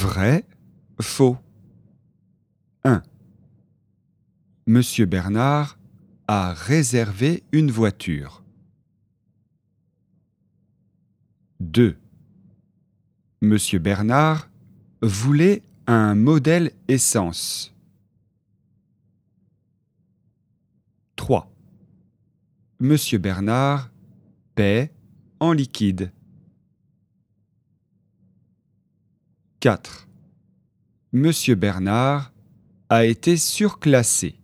Vrai, faux. 1. Monsieur Bernard a réservé une voiture. 2. Monsieur Bernard voulait un modèle essence. 3. Monsieur Bernard paie en liquide. 4. Monsieur Bernard a été surclassé.